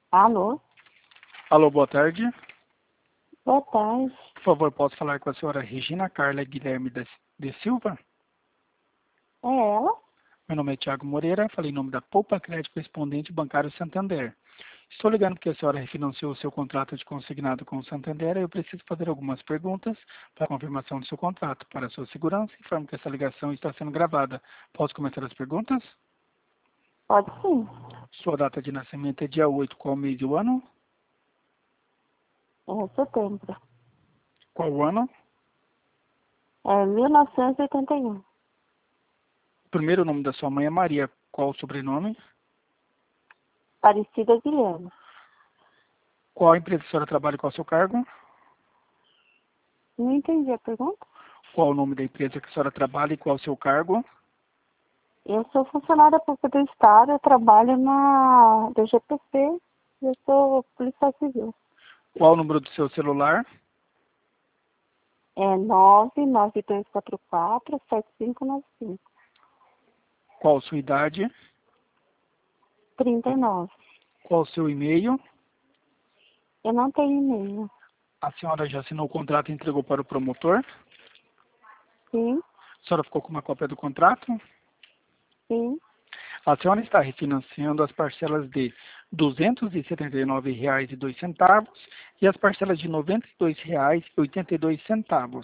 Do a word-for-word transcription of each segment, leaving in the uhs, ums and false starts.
Alô? Alô, boa tarde. Boa tarde. Por favor, posso falar com a senhora Regina Carla Guilherme de de Silva? É ela? Meu nome é Tiago Moreira, falei em nome da Poupa Crédito Correspondente Bancário Santander. Estou ligando porque a senhora refinanciou o seu contrato de consignado com o Santander e eu preciso fazer algumas perguntas para confirmação do seu contrato. Para a sua segurança, informo que essa ligação está sendo gravada. Posso começar as perguntas? Pode sim. Sua data de nascimento é dia oito, qual mês e o ano? É setembro. Qual o ano? É mil novecentos e oitenta e um. O primeiro nome da sua mãe é Maria. Qual o sobrenome? Aparecida Guilherme. Qual empresa a senhora trabalha e qual o seu cargo? Não entendi a pergunta. Qual o nome da empresa que a senhora trabalha e qual o seu cargo? Eu sou funcionária pública do Estado, eu trabalho na D G P C, eu sou policial civil. Qual o número do seu celular? É nove nove dois quatro quatro sete cinco nove cinco. Qual a sua idade? trinta e nove. Qual o seu e-mail? Eu não tenho e-mail. A senhora já assinou o contrato e entregou para o promotor? Sim, A senhora ficou com uma cópia do contrato? sim, A senhora está refinanciando as parcelas de duzentos e setenta e nove reais e dois centavos e as parcelas de noventa e dois reais e oitenta e dois centavos.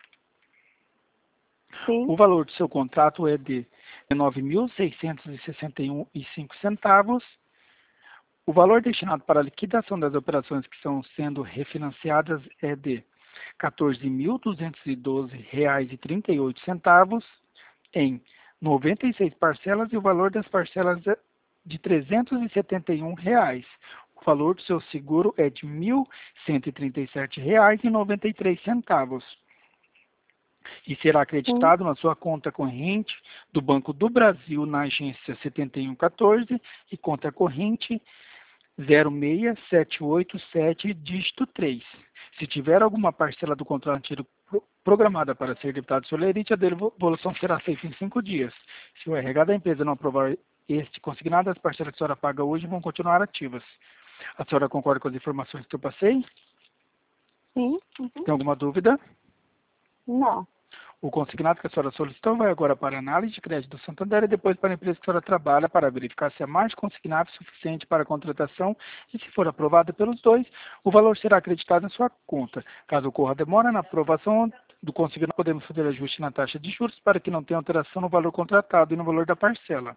sim, O valor do seu contrato é de nove mil seiscentos e sessenta e um reais e cinco centavos. O valor destinado para a liquidação das operações que estão sendo refinanciadas é de quatorze mil duzentos e doze reais e trinta e oito centavos em noventa e seis parcelas e o valor das parcelas é de trezentos e setenta e um reais. O valor do seu seguro é de mil cento e trinta e sete reais e noventa e três centavos. E será sim, acreditado na sua conta corrente do Banco do Brasil na agência setenta e um quatorze e conta corrente zero seis sete oito sete, dígito três. Se tiver alguma parcela do contrato antigo pro- programada para ser debitada solerite, a devolução será feita em cinco dias. Se o R H da empresa não aprovar este consignado, as parcelas que a senhora paga hoje vão continuar ativas. A senhora concorda com as informações que eu passei? sim. Uhum. Tem alguma dúvida? Não. O consignado que a senhora solicitou vai agora para a análise de crédito do Santander e depois para a empresa que a senhora trabalha para verificar se há mais consignado suficiente para a contratação e, se for aprovada pelos dois, o valor será acreditado na sua conta. Caso ocorra demora na aprovação do consignado, podemos fazer ajuste na taxa de juros para que não tenha alteração no valor contratado e no valor da parcela.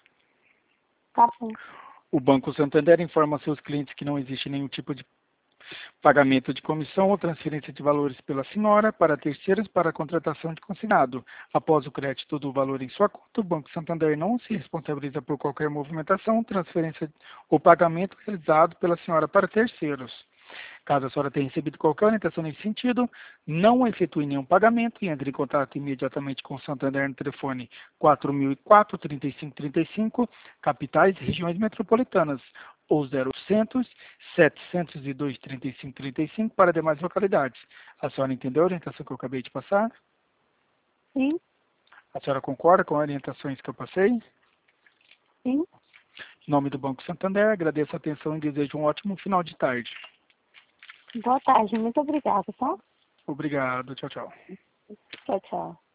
Tá bom. O Banco Santander informa a seus clientes que não existe nenhum tipo de pagamento de comissão ou transferência de valores pela senhora para terceiros para a contratação de consignado. Após o crédito do valor em sua conta, o Banco Santander não se responsabiliza por qualquer movimentação, transferência ou pagamento realizado pela senhora para terceiros. Caso a senhora tenha recebido qualquer orientação nesse sentido, não efetue nenhum pagamento e entre em contato imediatamente com o Santander no telefone quatro mil e quatro, trinta e cinco trinta e cinco, capitais e regiões metropolitanas, ou zero oitocentos, setecentos e dois, trinta e cinco trinta e cinco para demais localidades. A senhora entendeu a orientação que eu acabei de passar? Sim, A senhora concorda com as orientações que eu passei? sim. Em nome do Banco Santander, agradeço a atenção e desejo um ótimo final de tarde. Boa tarde, muito obrigada, tá? Obrigado, tchau, tchau. Tchau, tchau.